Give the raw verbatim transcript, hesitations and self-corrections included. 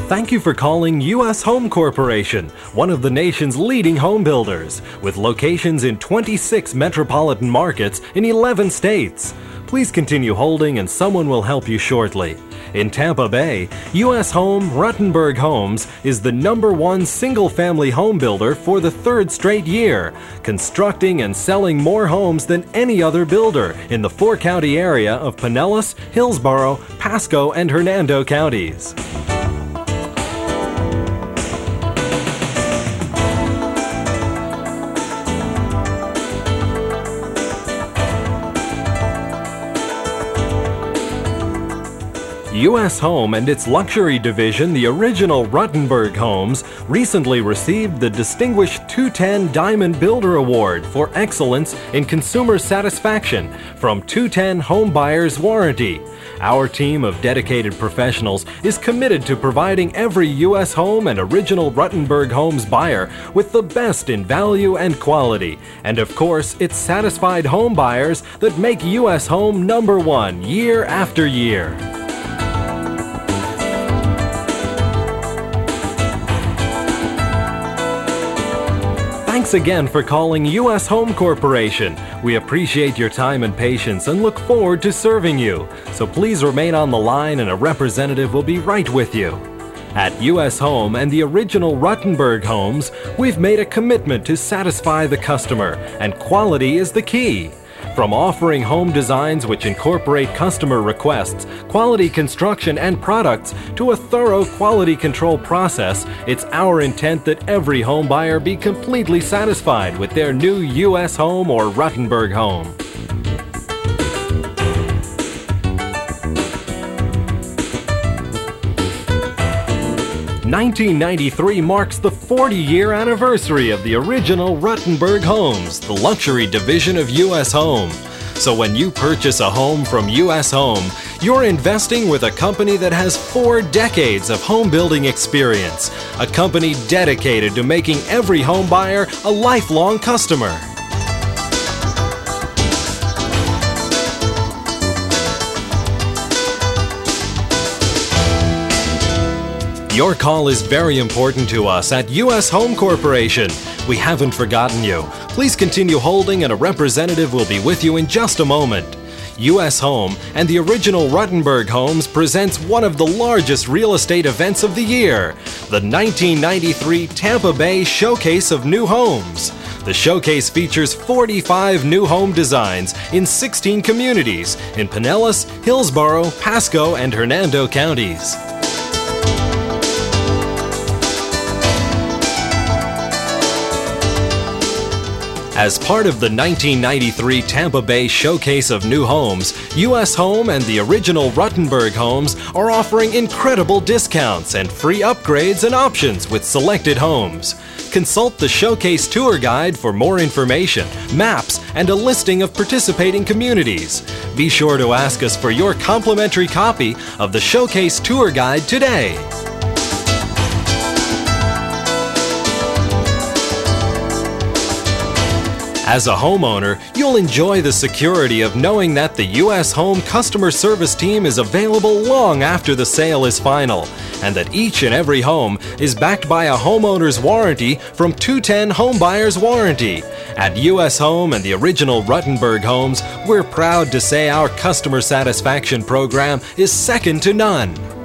Thank you for calling U S Home Corporation, one of the nation's leading home builders, with locations in twenty-six metropolitan markets in eleven states. Please continue holding and someone will help you shortly. In Tampa Bay, U S Home Ruttenberg Homes is the number one single-family home builder for the third straight year, constructing and selling more homes than any other builder in the four-county area of Pinellas, Hillsborough, Pasco, and Hernando counties. U S Home and its luxury division, the original Ruttenberg Homes, recently received the distinguished two ten Diamond Builder Award for excellence in consumer satisfaction from two ten Home Buyers Warranty. Our team of dedicated professionals is committed to providing every U S Home and original Ruttenberg Homes buyer with the best in value and quality. And of course, it's satisfied home buyers that make U S Home number one year after year. Thanks again for calling U S Home Corporation. We appreciate your time and patience and look forward to serving you. So please remain on the line and a representative will be right with you. At U S Home and the original Ruttenberg Homes, we've made a commitment to satisfy the customer, and quality is the key. From offering home designs which incorporate customer requests, quality construction, and products to a thorough quality control process, it's our intent that every home buyer be completely satisfied with their new U S Home or Ruttenberg home. nineteen ninety-three marks the forty-year anniversary of the original Ruttenberg Homes, the luxury division of U S Home. So when you purchase a home from U S Home, you're investing with a company that has four decades of home building experience, a company dedicated to making every home buyer a lifelong customer. Your call is very important to us at U S Home Corporation. We haven't forgotten you. Please continue holding and a representative will be with you in just a moment. U S Home and the original Ruttenberg Homes presents one of the largest real estate events of the year, the nineteen ninety-three Tampa Bay Showcase of New Homes. The showcase features forty-five new home designs in sixteen communities in Pinellas, Hillsborough, Pasco, and Hernando counties. As part of the nineteen ninety-three Tampa Bay Showcase of New Homes, U S Home and the original Ruttenberg Homes are offering incredible discounts and free upgrades and options with selected homes. Consult the Showcase Tour Guide for more information, maps, and a listing of participating communities. Be sure to ask us for your complimentary copy of the Showcase Tour Guide today. As a homeowner, you'll enjoy the security of knowing that the U S Home customer service team is available long after the sale is final, and that each and every home is backed by a homeowner's warranty from two ten Home Buyers Warranty. At U S Home and the original Ruttenberg Homes, we're proud to say our customer satisfaction program is second to none.